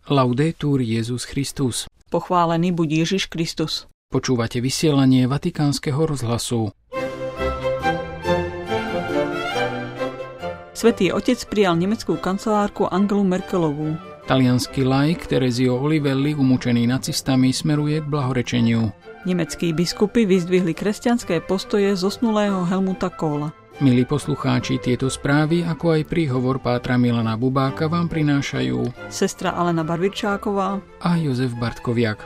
Laudetur Jesus Christus. Pochválený buď Ježiš Kristus. Počúvate vysielanie Vatikánskeho rozhlasu. Svätý Otec prijal nemeckú kancelárku Angelu Merkelovú. Taliansky laik Terezio Olivelli, umúčený nacistami, smeruje k blahorečeniu. Nemeckí biskupy vyzdvihli kresťanské postoje zosnulého Helmuta Kohla. Milí poslucháči, tieto správy, ako aj príhovor pátra Milana Bubáka vám prinášajú sestra Alena Barvičáková a Jozef Bartkoviak.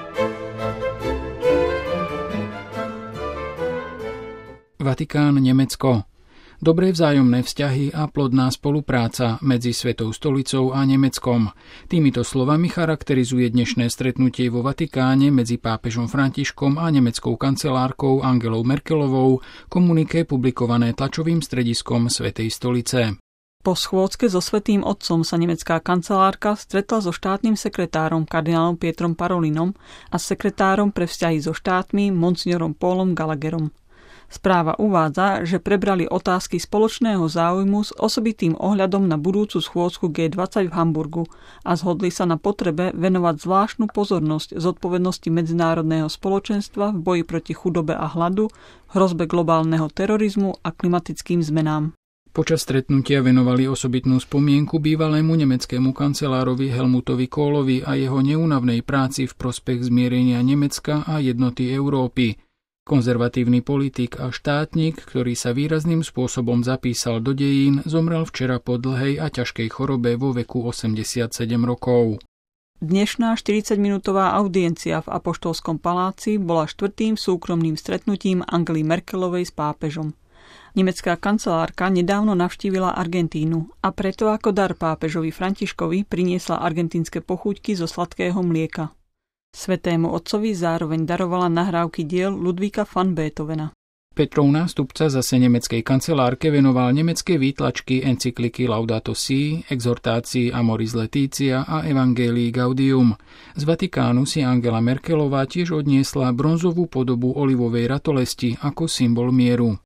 Vatikán, Nemecko. Dobré vzájomné vzťahy a plodná spolupráca medzi Svetou stolicou a Nemeckom. Týmito slovami charakterizuje dnešné stretnutie vo Vatikáne medzi pápežom Františkom a nemeckou kancelárkou Angelou Merkelovou, komuniké publikované tlačovým strediskom Svätej stolice. Po schôdzke so Svätým Otcom sa nemecká kancelárka stretla so štátnym sekretárom kardinálom Pietrom Parolinom a sekretárom pre vzťahy so štátmi monsignorom Paulom Gallagherom. Správa uvádza, že prebrali otázky spoločného záujmu s osobitým ohľadom na budúcu schôdzku G20 v Hamburgu a zhodli sa na potrebe venovať zvláštnu pozornosť zodpovednosti medzinárodného spoločenstva v boji proti chudobe a hladu, hrozbe globálneho terorizmu a klimatickým zmenám. Počas stretnutia venovali osobitnú spomienku bývalému nemeckému kancelárovi Helmutovi Kohlovi a jeho neúnavnej práci v prospech zmierenia Nemecka a jednoty Európy. Konzervatívny politik a štátnik, ktorý sa výrazným spôsobom zapísal do dejín, zomrel včera po dlhej a ťažkej chorobe vo veku 87 rokov. Dnešná 40-minútová audiencia v Apoštolskom paláci bola štvrtým súkromným stretnutím Angely Merkelovej s pápežom. Nemecká kancelárka nedávno navštívila Argentínu a preto ako dar pápežovi Františkovi priniesla argentínske pochúťky zo sladkého mlieka. Svätému Otcovi zároveň darovala nahrávky diel Ludvíka van Beethovena. Petrov nástupca zase nemeckej kancelárke venoval nemecké výtlačky encykliky Laudato Si, exhortácií Amoris Laetitia a Evangelii Gaudium. Z Vatikánu si Angela Merkelová tiež odniesla bronzovú podobu olivovej ratolesti ako symbol mieru.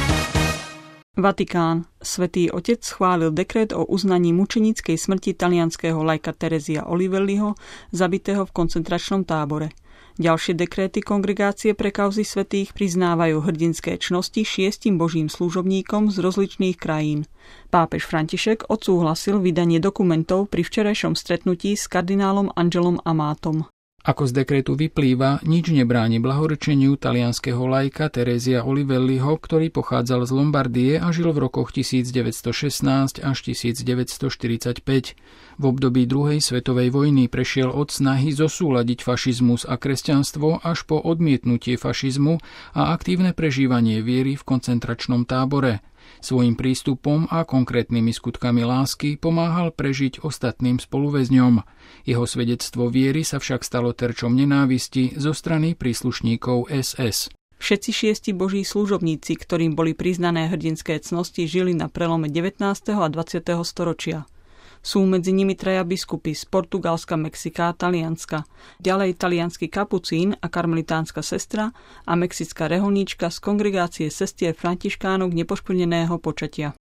Vatikán. Svätý Otec schválil dekret o uznaní mučeníckej smrti talianskeho laika Terezia Olivelliho, zabitého v koncentračnom tábore. Ďalšie dekréty kongregácie pre kauzy svätých priznávajú hrdinské čnosti 6 božím služobníkom z rozličných krajín. Pápež František odsúhlasil vydanie dokumentov pri včerajšom stretnutí s kardinálom Angelom Amátom. Ako z dekrétu vyplýva, nič nebráni blahorečeniu talianskeho laika Terezia Olivelliho, ktorý pochádzal z Lombardie a žil v rokoch 1916 až 1945. V období druhej svetovej vojny prešiel od snahy zosúladiť fašizmus a kresťanstvo až po odmietnutie fašizmu a aktívne prežívanie viery v koncentračnom tábore. Svojím prístupom a konkrétnymi skutkami lásky pomáhal prežiť ostatným spoluväzňom. Jeho svedectvo viery sa však stalo terčom nenávisti zo strany príslušníkov SS. Všetci 6 boží služobníci, ktorým boli priznané hrdinské cnosti, žili na prelome 19. a 20. storočia. Sú medzi nimi 3 biskupy z Portugalska, Mexika a Talianska, ďalej taliansky kapucín a karmelitánska sestra a mexická reholníčka z kongregácie sestier františkánok nepoškvrneného počatia.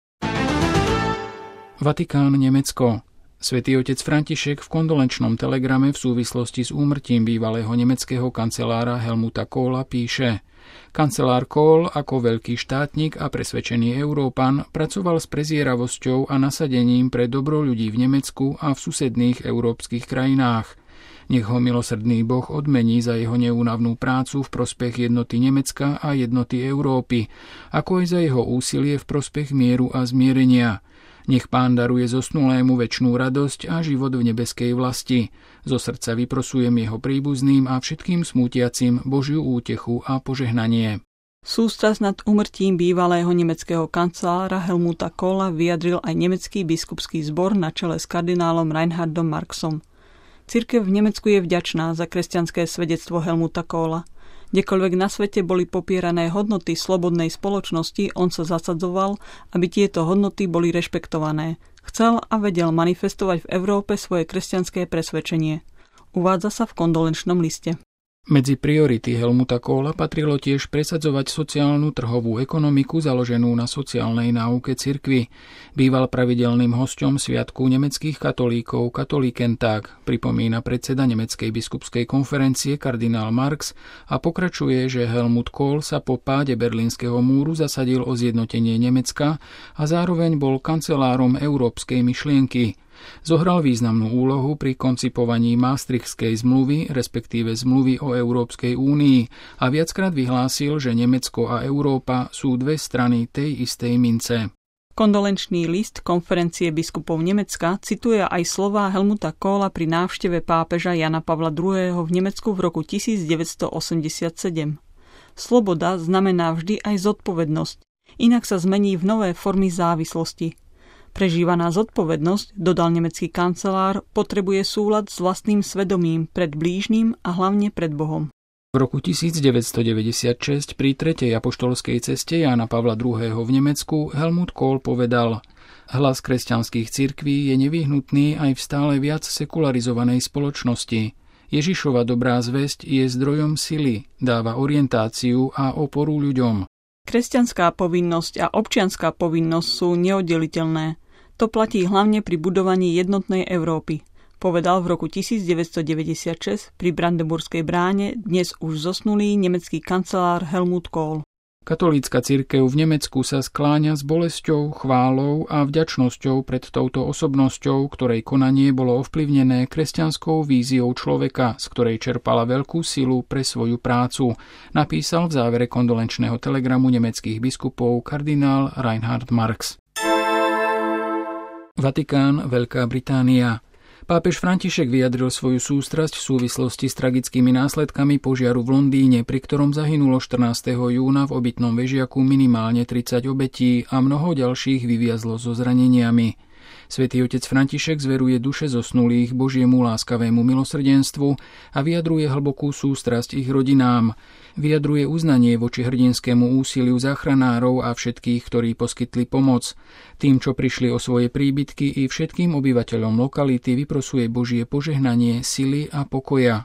Vatikán, Nemecko. Svätý Otec František v kondolenčnom telegrame v súvislosti s úmrtím bývalého nemeckého kancelára Helmuta Kohla píše: Kancelár Kohl ako veľký štátnik a presvedčený Európan pracoval s prezieravosťou a nasadením pre dobro ľudí v Nemecku a v susedných európskych krajinách. Nech ho milosrdný Boh odmení za jeho neúnavnú prácu v prospech jednoty Nemecka a jednoty Európy, ako aj za jeho úsilie v prospech mieru a zmierenia. Nech Pán daruje zosnulému večnú radosť a život v nebeskej vlasti. Zo srdca vyprosujem jeho príbuzným a všetkým smútiacim Božiu útechu a požehnanie. Sústrasť nad úmrtím bývalého nemeckého kancelára Helmuta Kohla vyjadril aj nemecký biskupský zbor na čele s kardinálom Reinhardom Marxom. Cirkev v Nemecku je vďačná za kresťanské svedectvo Helmuta Kohla. Kdekoľvek na svete boli popierané hodnoty slobodnej spoločnosti, on sa zasadzoval, aby tieto hodnoty boli rešpektované. Chcel a vedel manifestovať v Európe svoje kresťanské presvedčenie. Uvádza sa v kondolenčnom liste. Medzi priority Helmuta Kohla patrilo tiež presadzovať sociálnu trhovú ekonomiku založenú na sociálnej náuke cirkvi. Býval pravidelným hosťom sviatku nemeckých katolíkov Katholikentag, pripomína predseda Nemeckej biskupskej konferencie kardinál Marx a pokračuje, že Helmut Kohl sa po páde Berlínskeho múru zasadil o zjednotenie Nemecka a zároveň bol kancelárom európskej myšlienky. Zohral významnú úlohu pri koncipovaní Maastrichtskej zmluvy, respektíve zmluvy o Európskej únii a viackrát vyhlásil, že Nemecko a Európa sú dve strany tej istej mince. Kondolenčný list konferencie biskupov Nemecka cituje aj slová Helmuta Kohla pri návšteve pápeža Jana Pavla II. V Nemecku v roku 1987. Sloboda znamená vždy aj zodpovednosť, inak sa zmení v nové formy závislosti. Prežívaná zodpovednosť, dodal nemecký kancelár, potrebuje súlad s vlastným svedomím pred blížnym a hlavne pred Bohom. V roku 1996 pri tretej apoštolskej ceste Jána Pavla II. V Nemecku Helmut Kohl povedal: Hlas kresťanských cirkví je nevyhnutný aj v stále viac sekularizovanej spoločnosti. Ježišova dobrá zvesť je zdrojom sily, dáva orientáciu a oporu ľuďom. Kresťanská povinnosť a občianská povinnosť sú neoddeliteľné. To platí hlavne pri budovaní jednotnej Európy, povedal v roku 1996 pri Brandenburskej bráne dnes už zosnulý nemecký kancelár Helmut Kohl. Katolícka cirkev v Nemecku sa skláňa s bolesťou, chválou a vďačnosťou pred touto osobnosťou, ktorej konanie bolo ovplyvnené kresťanskou víziou človeka, z ktorej čerpala veľkú silu pre svoju prácu, napísal v závere kondolenčného telegramu nemeckých biskupov kardinál Reinhard Marx. Vatikán, Veľká Británia. Pápež František vyjadril svoju sústrasť v súvislosti s tragickými následkami požiaru v Londýne, pri ktorom zahynulo 14. júna v obytnom vežiaku minimálne 30 obetí a mnoho ďalších vyviazlo so zraneniami. Svätý otec František zveruje duše zosnulých Božiemu láskavému milosrdenstvu a vyjadruje hlbokú sústrasť ich rodinám. Vyjadruje uznanie voči hrdinskému úsiliu záchranárov a všetkých, ktorí poskytli pomoc. Tým, čo prišli o svoje príbytky, i všetkým obyvateľom lokality vyprosuje Božie požehnanie, sily a pokoja.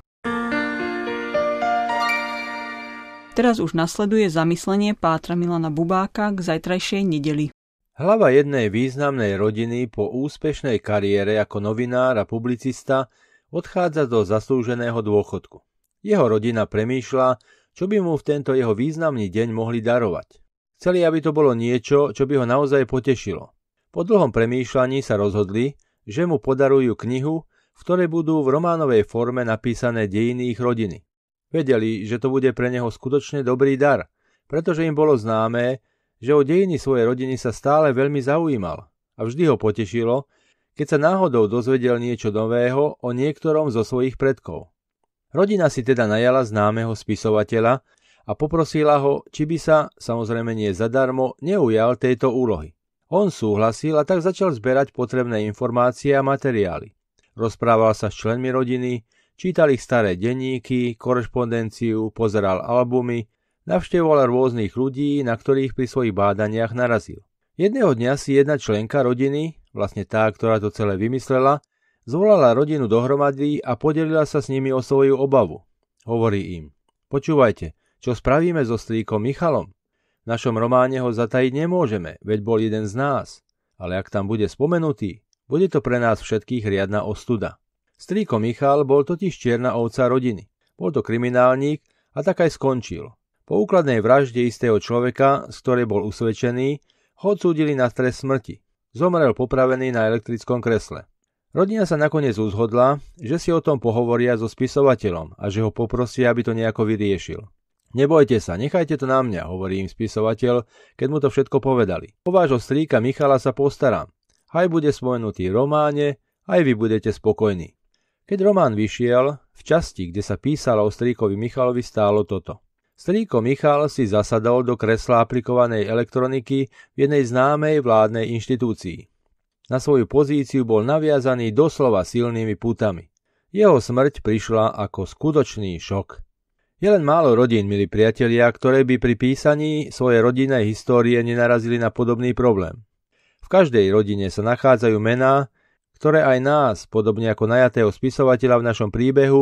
Teraz už nasleduje zamyslenie pátra Milana Bubáka k zajtrajšej nedeli. Hlava jednej významnej rodiny po úspešnej kariére ako novinár a publicista odchádza do zaslúženého dôchodku. Jeho rodina premýšľa, čo by mu v tento jeho významný deň mohli darovať. Chceli, aby to bolo niečo, čo by ho naozaj potešilo. Po dlhom premýšľaní sa rozhodli, že mu podarujú knihu, v ktorej budú v románovej forme napísané dejiny ich rodiny. Vedeli, že to bude pre neho skutočne dobrý dar, pretože im bolo známe, že o dejiny svojej rodiny sa stále veľmi zaujímal a vždy ho potešilo, keď sa náhodou dozvedel niečo nového o niektorom zo svojich predkov. Rodina si teda najala známeho spisovateľa a poprosila ho, či by sa, samozrejme nie zadarmo, neujal tejto úlohy. On súhlasil a tak začal zberať potrebné informácie a materiály. Rozprával sa s členmi rodiny, čítal ich staré denníky, korešpondenciu, pozeral albumy, navštevoval rôznych ľudí, na ktorých pri svojich bádaniach narazil. Jedného dňa si jedna členka rodiny, vlastne tá, ktorá to celé vymyslela, zvolala rodinu dohromady a podelila sa s nimi o svoju obavu. Hovorí im: Počúvajte, čo spravíme so strýkom Michalom? V našom románe ho zatajiť nemôžeme, veď bol jeden z nás. Ale ak tam bude spomenutý, bude to pre nás všetkých riadna ostuda. Strýko Michal bol totiž čierna ovca rodiny. Bol to kriminálnik a tak aj skončil. Po úkladnej vražde istého človeka, z ktorej bol usvedčený, ho odsúdili na trest smrti. Zomrel popravený na elektrickom kresle. Rodina sa nakoniec uzhodla, že si o tom pohovoria so spisovateľom a že ho poprosia, aby to nejako vyriešil. Nebojte sa, nechajte to na mňa, hovorí im spisovateľ, keď mu to všetko povedali. O vášho strýka Michala sa postaram. Aj bude spomenutý v románe, aj vy budete spokojní. Keď román vyšiel, v časti, kde sa písalo o strýkovi Michalovi, stálo toto. Strýko Michal si zasadol do kresla aplikovanej elektroniky v jednej známej vládnej inštitúcii. Na svoju pozíciu bol naviazaný doslova silnými pútami. Jeho smrť prišla ako skutočný šok. Je len málo rodín, milí priatelia, ktoré by pri písaní svojej rodinnej histórie nenarazili na podobný problém. V každej rodine sa nachádzajú mená, ktoré aj nás, podobne ako najatého spisovateľa v našom príbehu,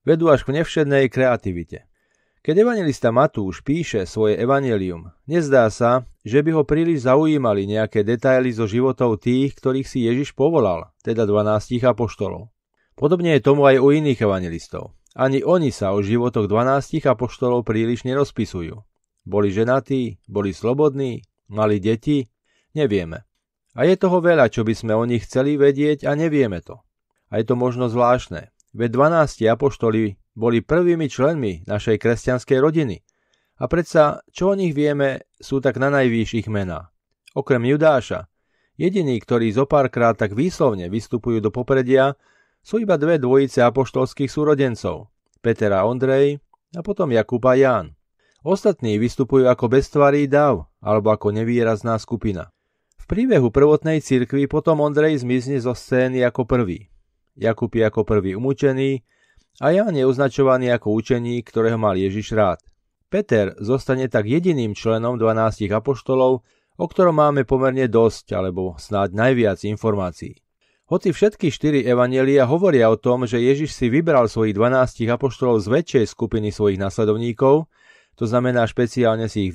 Vedú až k nevšednej kreativite. Keď evanjelista Matúš píše svoje evanjelium, nezdá sa, že by ho príliš zaujímali nejaké detaily zo životov tých, ktorých si Ježiš povolal, teda 12 apoštolov. Podobne je tomu aj u iných evanjelistov. Ani oni sa o životoch 12 apoštolov príliš nerozpisujú. Boli ženatí, boli slobodní, mali deti? Nevieme. A je toho veľa, čo by sme o nich chceli vedieť a nevieme to. A je to možno zvláštne. Veď 12 apoštoli boli prvými členmi našej kresťanskej rodiny. A predsa, čo o nich vieme, sú tak nanajvýš ich mená. Okrem Judáša, jediní, ktorí zopárkrát tak výslovne vystupujú do popredia, sú iba dve dvojice apoštolských súrodencov, Peter a Ondrej a potom Jakub a Ján. Ostatní vystupujú ako beztvarý dav alebo ako nevýrazná skupina. V príbehu prvotnej cirkvi potom Ondrej zmizne zo scény ako prvý. Jakub je ako prvý umúčený a Ján je označovaný ako učeník, ktorého mal Ježiš rád. Peter zostane tak jediným členom 12 apoštolov, o ktorom máme pomerne dosť, alebo snáď najviac informácií. Hoci všetky 4 evanjelia hovoria o tom, že Ježiš si vybral svojich 12 apoštolov z väčšej skupiny svojich nasledovníkov, to znamená špeciálne si ich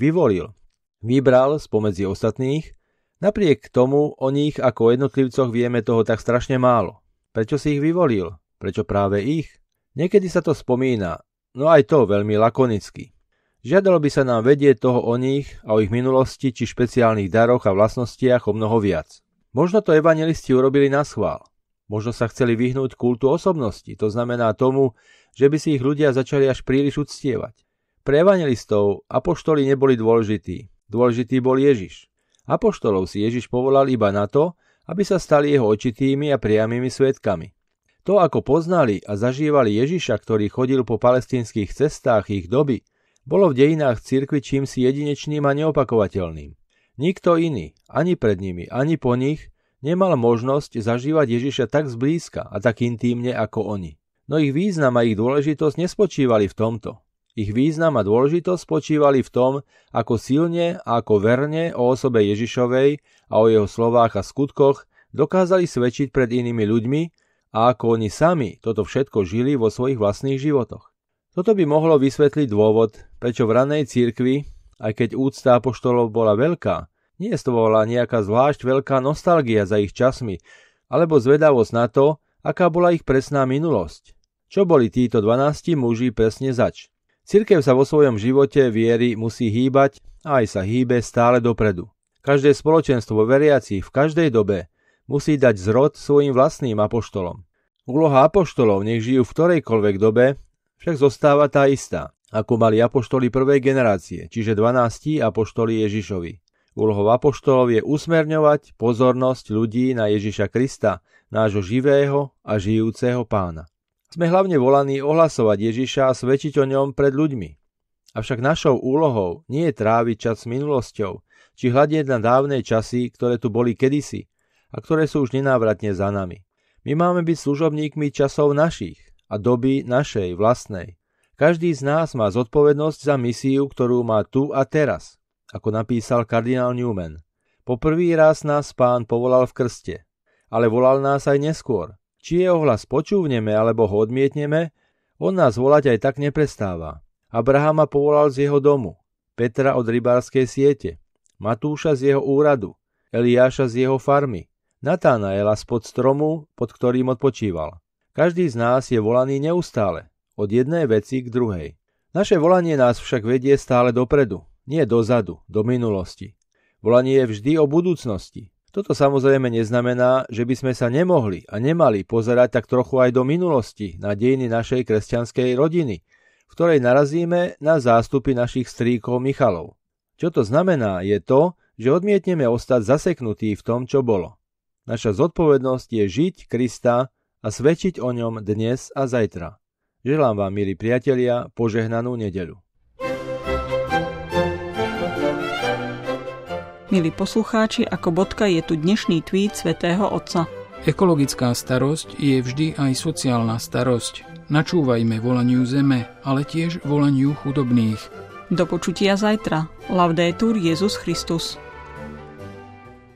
vybral spomedzi ostatných, napriek tomu o nich ako jednotlivcoch vieme toho tak strašne málo. Prečo si ich vyvolil? Prečo práve ich? Niekedy sa to spomína, no aj to veľmi lakonicky. Žiadalo by sa nám vedieť toho o nich a o ich minulosti či špeciálnych daroch a vlastnostiach o mnoho viac. Možno to evanjelisti urobili naschvál. Možno sa chceli vyhnúť kultu osobnosti, to znamená tomu, že by si ich ľudia začali až príliš uctievať. Pre evanjelistov apoštoli neboli dôležití. Dôležitý bol Ježiš. Apoštolov si Ježiš povolal iba na to, aby sa stali jeho očitými a priamými svedkami. To, ako poznali a zažívali Ježiša, ktorý chodil po palestínskych cestách ich doby, bolo v dejinách cirkvi čímsi jedinečným a neopakovateľným. Nikto iný, ani pred nimi, ani po nich, nemal možnosť zažívať Ježiša tak zblízka a tak intímne ako oni. No ich význam a ich dôležitosť nespočívali v tomto. Ich význam a dôležitosť spočívali v tom, ako silne a ako verne o osobe Ježišovej a o jeho slovách a skutkoch dokázali svedčiť pred inými ľuďmi a ako oni sami toto všetko žili vo svojich vlastných životoch. Toto by mohlo vysvetliť dôvod, prečo v ranej cirkvi, aj keď úcta apoštolov bola veľká, neestvovala nejaká zvlášť veľká nostalgia za ich časmi, alebo zvedavosť na to, aká bola ich presná minulosť. Čo boli títo 12 muži presne zač? Cirkev sa vo svojom živote viery musí hýbať a aj sa hýbe stále dopredu. Každé spoločenstvo veriacich v každej dobe musí dať zrod svojim vlastným apoštolom. Úloha apoštolov, nech žijú v ktorejkoľvek dobe, však zostáva tá istá, ako mali apoštoli prvej generácie, čiže 12 apoštoli Ježišovi. Úlohou apoštolov je usmerňovať pozornosť ľudí na Ježiša Krista, nášho živého a žijúceho Pána. Sme hlavne volaní ohlasovať Ježiša a svedčiť o ňom pred ľuďmi. Avšak našou úlohou nie je tráviť čas s minulosťou, či hľadieť na dávne časy, ktoré tu boli kedysi a ktoré sú už nenávratne za nami. My máme byť služobníkmi časov našich a doby našej vlastnej. Každý z nás má zodpovednosť za misiu, ktorú má tu a teraz, ako napísal kardinál Newman. Po prvý raz nás Pán povolal v krste, ale volal nás aj neskôr. Či jeho hlas počúvneme alebo ho odmietneme, on nás volať aj tak neprestáva. Abrahama povolal z jeho domu, Petra od rybárskej siete, Matúša z jeho úradu, Eliáša z jeho farmy, Natánaela spod stromu, pod ktorým odpočíval. Každý z nás je volaný neustále, od jednej veci k druhej. Naše volanie nás však vedie stále dopredu, nie dozadu, do minulosti. Volanie je vždy o budúcnosti. Toto samozrejme neznamená, že by sme sa nemohli a nemali pozerať tak trochu aj do minulosti na dejiny našej kresťanskej rodiny, v ktorej narazíme na zástupy našich strýkov Michalov. Čo to znamená, je to, že odmietneme ostať zaseknutí v tom, čo bolo. Naša zodpovednosť je žiť Krista a svedčiť o ňom dnes a zajtra. Želám vám, milí priatelia, požehnanú nedeľu. Milí poslucháči, ako bodka je tu dnešný tweet svätého Otca. Ekologická starosť je vždy aj sociálna starosť. Načúvajme volaniu zeme, ale tiež volaniu chudobných. Do počutia zajtra. Laudetur Jesus Christus.